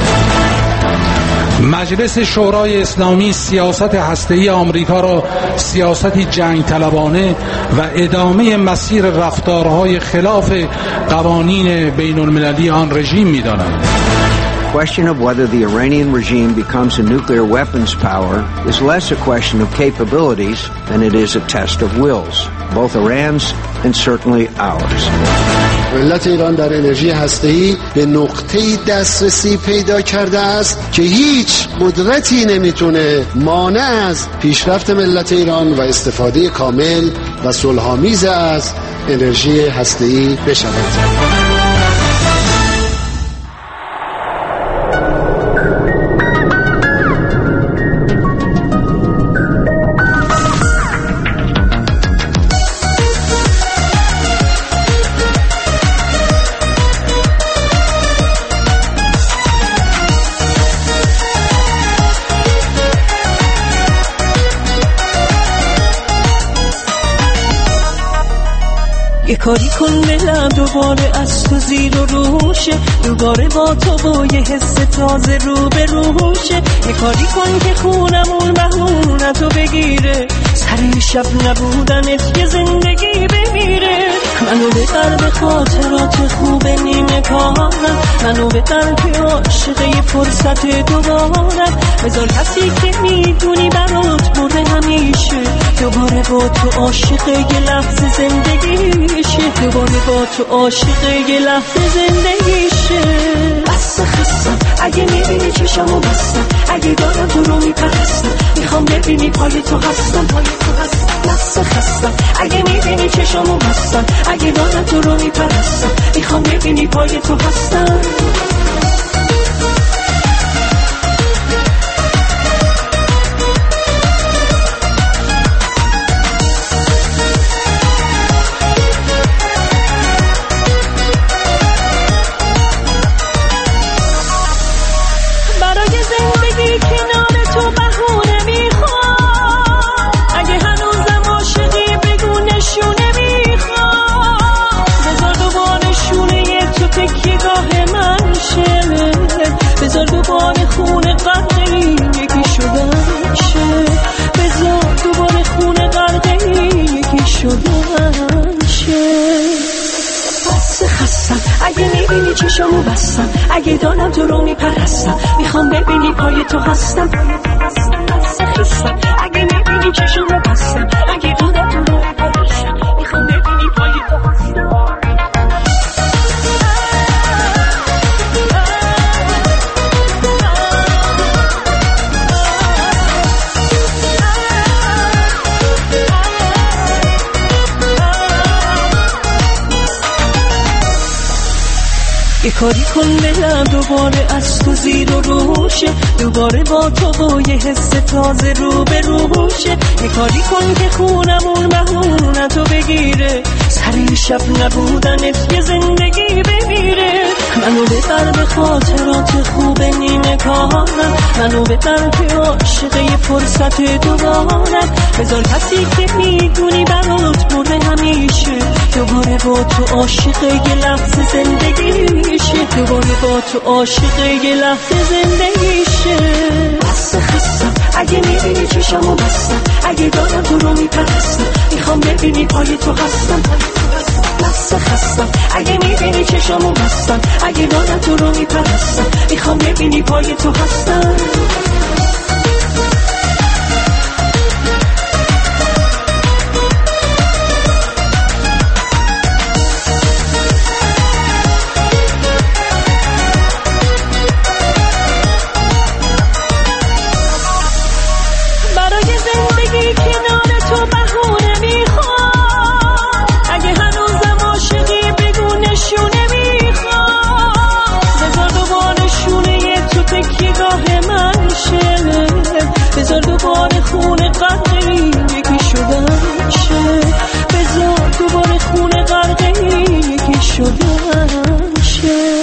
مجلس شورای اسلامی سیاست هسته‌ای آمریکا را سیاستی جنگ طلبانه و ادامه مسیر رفتارهای خلاف قوانین بین المللی آن رژیم می‌داند. The question of whether the Iranian regime becomes a nuclear weapons power is less a question of capabilities than it is a test of wills, both Iran's and certainly ours. ملت ایران در انرژی هسته‌ای به نقطه‌ای دسترسی پیدا کرده است که هیچ قدرتی نمیتونه مانع از پیشرفت ملت ایران و استفاده کامل و صلح‌آمیز از انرژی هسته‌ای بشود. یه کاری کن دلم دوباره از تو زیر و روشه، دوباره با تو با یه حس تازه رو به روشه. یه کاری کن که خونمون بهونتو بگیره، سر شب نبودنت یه زندگی بمیره. منو ببر به خاطرات خوب نیمه کارم، منو ببر که عاشقه یه فرصت دوبارم. بذار کسی که میدونی برات برده همیشه، دوباره با تو عاشقه یه لحظه زندگیشه، دوباره با تو عاشقه یه لحظه زندگیشه. بس خستم اگه میبینی چشمو بستم، اگه دارم تو رو میپرستم، میخوام ببینی پای تو هستم، پای تو هستم. بس خستم اگه میبینی چشمو بستم، اگه دارم تو رو میپرستم، میخوام ببینی پای تو هستم. بذار دوباره خونه غرقه یکی شدن شه، بذار دوباره خونه غرقه یکی شدن شه. بس خستم اگه میبینی چشمو بستم، اگه دارم تو رو میپرستم، میخوام ببینی پای تو هستم. بس خستم اگه میبینی چشمو بستم، اگه دارم تو رو میپرستم، میخوام ببینی پای تو هستم. یه کاری کن دلم دوباره از تو زیر و روشه، دوباره با تو با یه حس تازه رو به روشه. یه کاری کن که خونمون بهونتو بگیره، سر شب نبودنت یه زندگی بمیره. منو ببر به خاطرات خوب نیمه کارم، منو ببر که عاشقه یه فرصت دوبارم. بذار کسی که میدونی برات برده همیشه، دوباره با تو عاشقه یه لحظه زندگیشه، دوباره با تو عاشقه یه لحظه زندگیشه. بس خستم اگه میبینی چشمو بستم، اگه دارم تو رو میپرستم، میخوام ببینی پای تو هستم. بس خستم اگه میبینی چشمو بستم، اگه دارم تو رو میپرستم، میخوام ببینی پای تو هستم. بذار دوباره خونه غرقه یکی شدن شه، بذار دوباره خونه غرقه یکی شدن شه.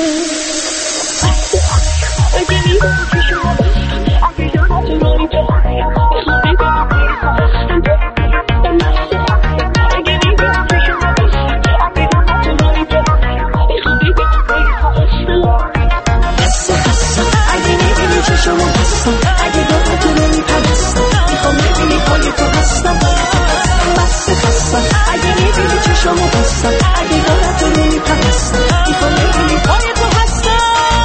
اگه میدونی که شما اگه دارم تو رو میپرستم، میخوام ببینی اگه میدونی که شما اگه دارم تو رو میپرستم، میخوام ببینی بس خستم اگه میدونی که شما اگه دارم تو رو میپرستم، میخوام ببینی پای تو هستم. بس خستم اگه میبینی چشمو بستم، اگه دارم تو رو میپرستم، میخوام ببینی پای تو هستم.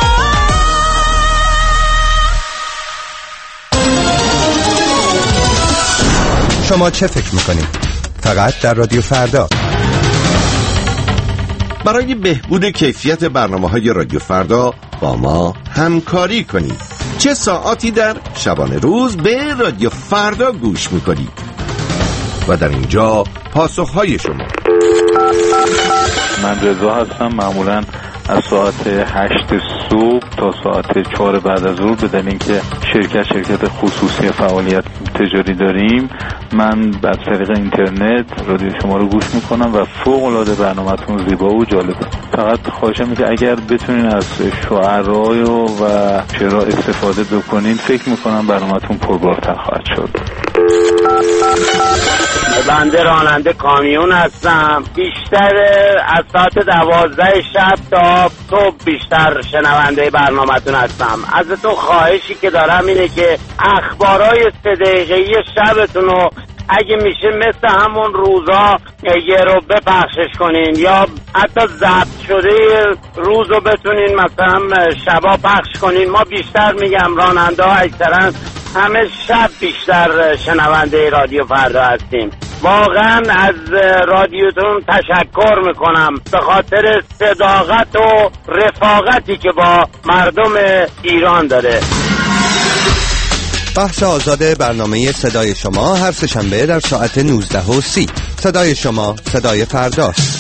شما چه فکر میکنید؟ فقط در رادیو فردا. برای بهبود کیفیت برنامه‌های رادیو فردا با ما همکاری کنید. چه ساعاتی در شبانه روز به رادیو فردا گوش میکنید و در اینجا پاسخهای شما. من رضا هستم. معمولا از ساعت 8 صبح تا ساعت 4 بعد از ظهر، بدون اینکه شرکت خصوصی فعالیت تجاری داریم، من از طریق اینترنت رادیو شما رو گوش میکنم و فوق العاده برنامه‌تون زیبا و جالبه. فقط خواهشم اینه که اگر بتونین از شعرای و شعرها استفاده بکنین، فکر میکنم برنامه‌تون پربارتر خواهد شد. بنده راننده کامیون هستم. بیشتر از ساعت 12 شب تا صبح بیشتر شنونده برنامه‌تون هستم. از تو خواهشی که دارم اینه که اخبارای 3 دقیقه‌ای شبتون رو اگه میشه مثل همون روزا یه رو بپخشش کنین، یا حتی ضبط شده روز رو بتونین مثلا شبا پخش کنین. ما بیشتر میگم راننده ها اکثرا همه شب بیشتر شنونده رادیو فردا هستیم. واقعا از رادیوتون تشکر میکنم به خاطر صداقت و رفاقتی که با مردم ایران داره. بخش آزاد برنامه صدای شما هر سه‌شنبه در ساعت 19:30. صدای شما، صدای فرداست.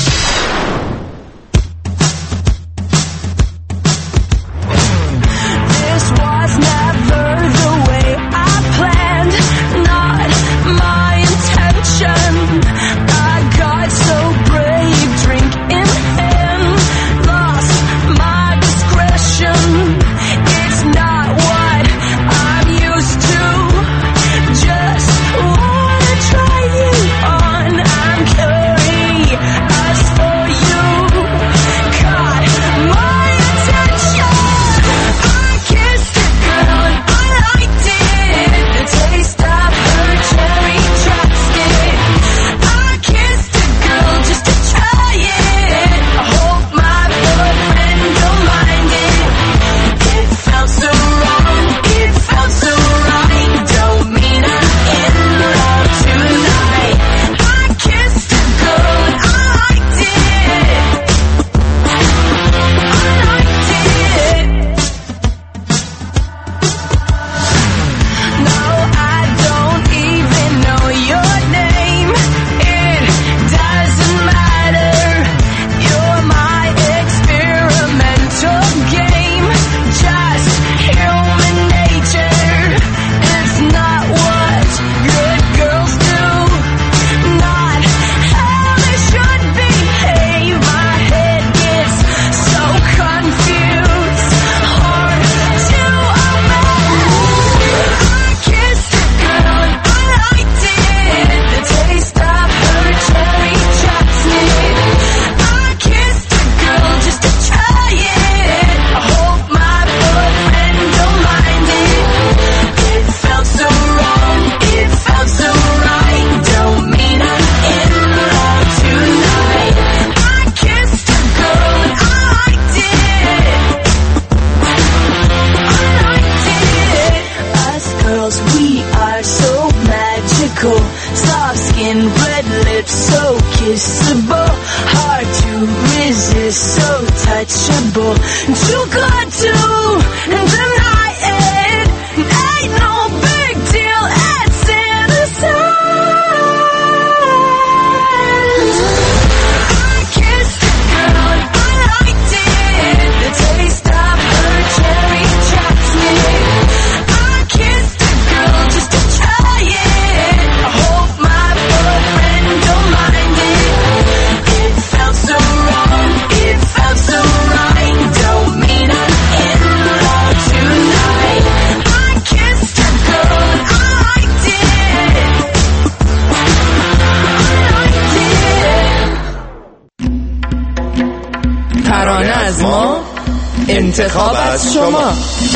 انتخاب از شما.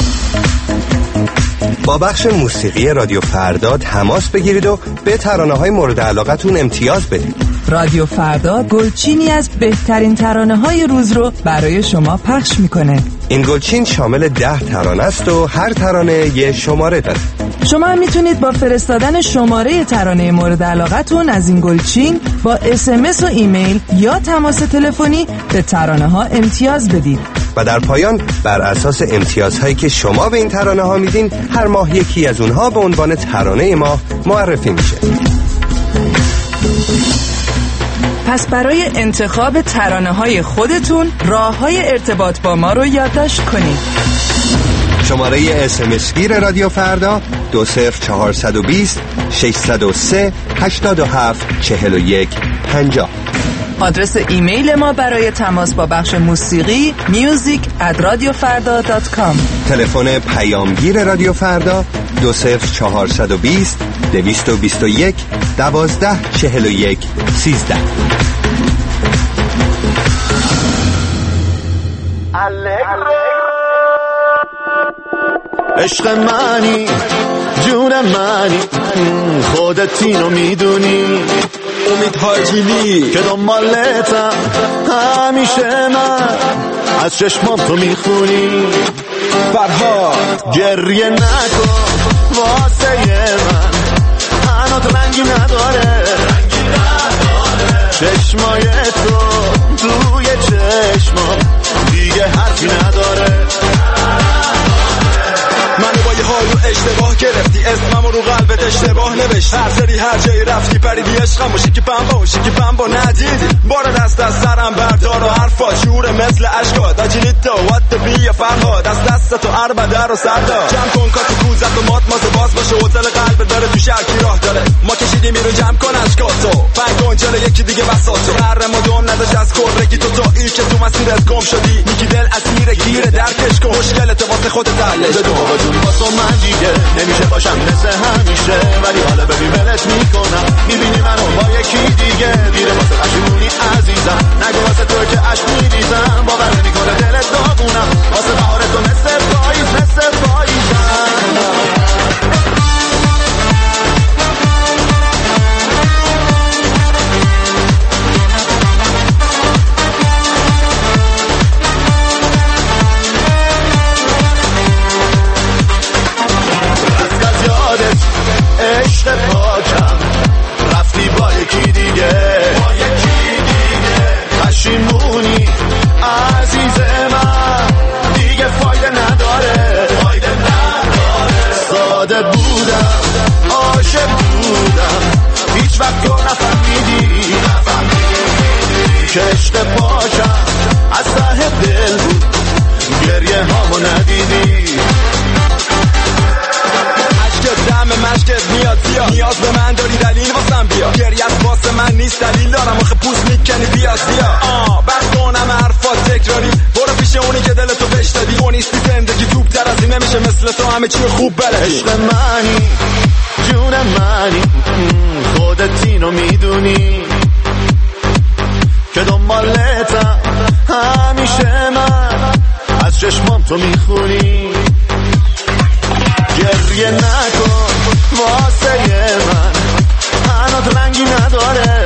با بخش موسیقی رادیو فردا تماس بگیرید و به ترانه‌های مورد علاقتون امتیاز بدید. رادیو فردا گلچینی از بهترین ترانه‌های روز رو برای شما پخش میکنه. این گلچین شامل 10 ترانه است و هر ترانه یه شماره داره. شما هم میتونید با فرستادن شماره ترانه مورد علاقتون از این گلچین با SMS و ایمیل یا تماس تلفنی به ترانه ها امتیاز بدید. و در پایان بر اساس امتیازهایی که شما به این ترانه ها میدین هر ماه یکی از اونها به عنوان ترانه ما معرفی میشه. پس برای انتخاب ترانه های خودتون راه های ارتباط با ما رو یادداشت کنید. شماره SMS گیر رادیو فردا 20420 603 87 41 50. آدرس ایمیل ما برای تماس با بخش موسیقی music@radiofarda.com. تلفن پیامگیر رادیو فردا 20420 221 1241 13. عشق منی جون منی خودت اینو میدونی امید حاجیلی که دنبالتم همیشه من از چشمام تو میخونی فرهاد گریه نکن واسه من هنوز رنگی نداره چشمای تو توی چشمام دیگه حرفی نداره منو با یه حالو اشتباه گرفتی اسممو رو قلبت اشتباه نوشتی هر سری هر جایی رفتی پریدی عشقم و شکی پنبا ندیدی بار دست از سرم بردار و حرفا شعور مثل عشقات اجیلیتا وات بی یا فرهاد از دست تو عربده رو سردار جمع کن کاتو کوزت و مات مازه باز باشه هتل قلب داره تو شرکی راه داره ما کشیدیم اینو جمع کن عشقاتو پنگ کن جلو یکی دیگه بساتو هر مدام نداشت از کردگی تو ای که تو مسیرت گم شدی میگی دل اسیر گیره درکش کن مشکلت واسه خودت حلش کن واسه من دیگه نمیشه باشم مثل همیشه ولی حالا ببین ولت میکنم میبینی منو با یکی دیگه دیره واسه قشونی عزیزم نگو واسه تو که عشق میریزم باور نمیکنه دلت داغونم واسه بهار تو مثل پاییزم عشق پاکم رفتی با یکی دیگه پشیمونی عزیز من دیگه فایده نداره ساده بودم عاشق بودم هیچ وقت تو نفهمیدی که عشق پاکم از ته دل بود گریه هامو ندیدی دم مشکت میاد زیاد نیاز به من داری دلیل واسم بیا گریت واسه من نیست دلیل دارم آخه پوست میکنی بیا بس کنم حرفات تکراری برو پیش اونی که دلتو بهش دادی تو نیستی زندگی توپ تر از این نمیشه مثل تو همه چی خوب بلدی عشق منی جون منی خودت اینو میدونی که دنبالتم همیشه من از چشمام تو میخونی گریه نکن واسه من هنوز رنگی نداره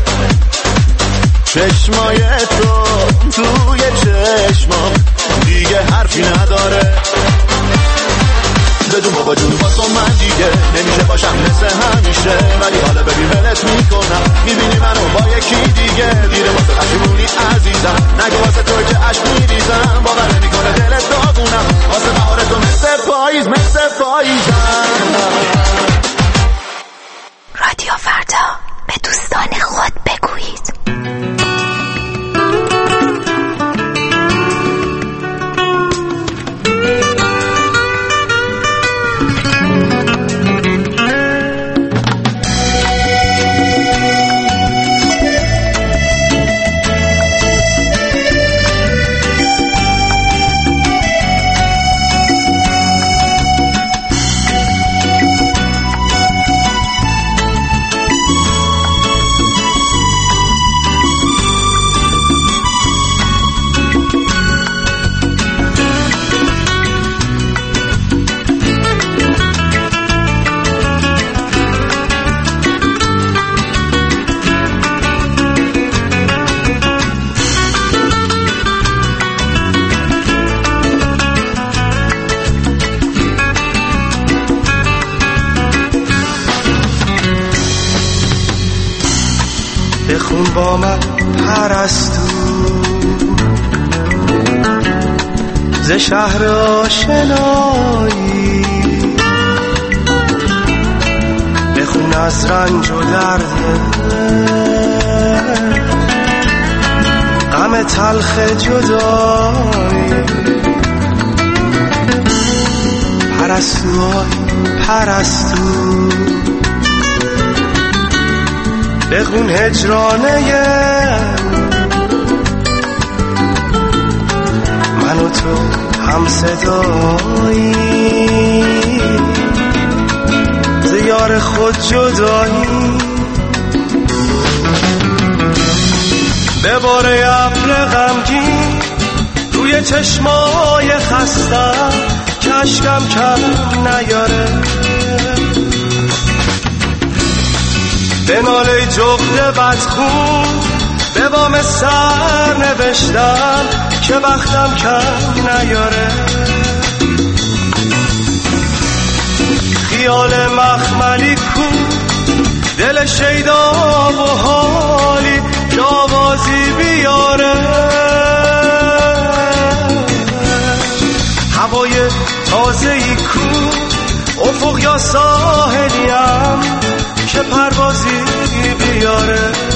چشمای تو توی چشمام دیگه حرفی نداره بدون بابا جون واسه من دیگه نمیشه باشم مثل همیشه ولی حالا ببین ولت میکنم میبینی منو با یکی دیگه دیره واسه قشونی عزیزم نگو واسه تو که عشق میریزم باور نمیکنه دلت داغونم واسه بهار تو مثل پاییزم رادیو فردا به دوستان خود بگویید بخون با من پرستو ز شهر آشنایی بخون از رنج و درد غم تلخ جدایی پرستو بخون هجرانه من و تو هم صدایی، ز یار خود جدایی. به باره ابر غمگین روی چشمای خستم که اشکم کم نیاره، به ناله جغد بدخون به بام سر نوشتم که بختم کم نیاره. خیال مخملی کو دل شیدا و حالی که آوازی بیاره، هوای تازه‌ای کو افق یا ساحلیم که پروازی بیاره.